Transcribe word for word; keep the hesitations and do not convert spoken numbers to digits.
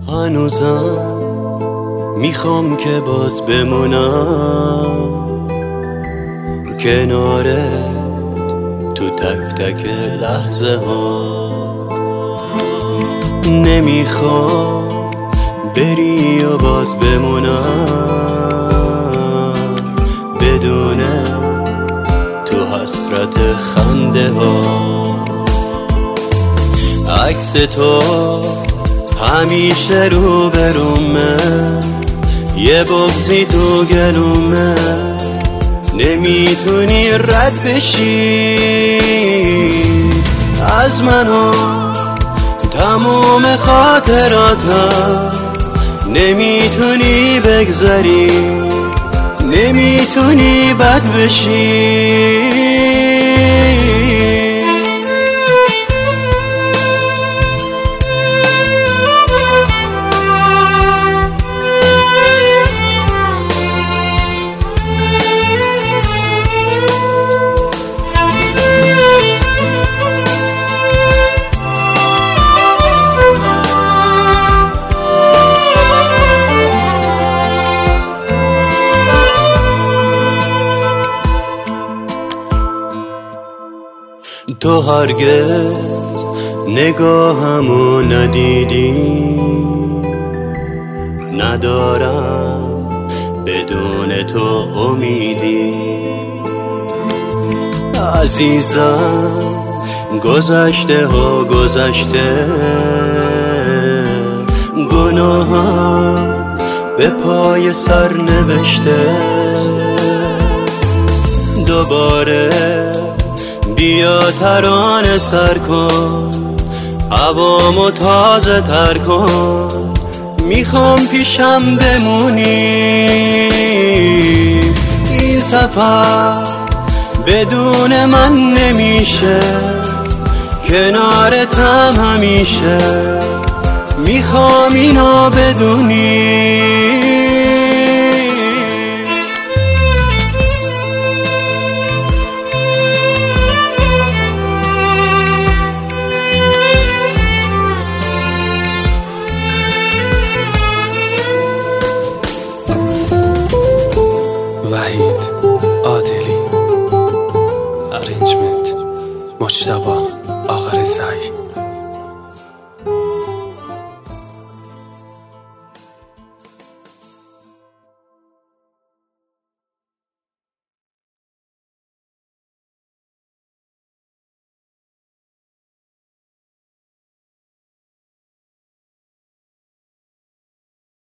هنوزم میخوام که باز بمونم کنارت تو تک تک لحظه ها. نمیخوام بری و باز بمونم بدون تو حسرت خنده ها. عکس تو همیشه رو برومه، یه بغضی تو گلومه، نمیتونی رد بشی از منو تموم خاطراتم، نمیتونی بگذری، نمیتونی بد بشی. تو هرگز نگاهمو ندیدی، ندارم بدون تو امیدی. عزیزم گذشته ها گذشته، گناهم به پای سر نوشته. دوباره بیا ترانه سر کن، هوامو تازه تر کن، میخوام پیشم بمونی. این سفر بدون من نمیشه، کنارتم همیشه، میخوام اینو بدونی. وحید عادلی، ارنجمنت مجتبی آقا رضایی.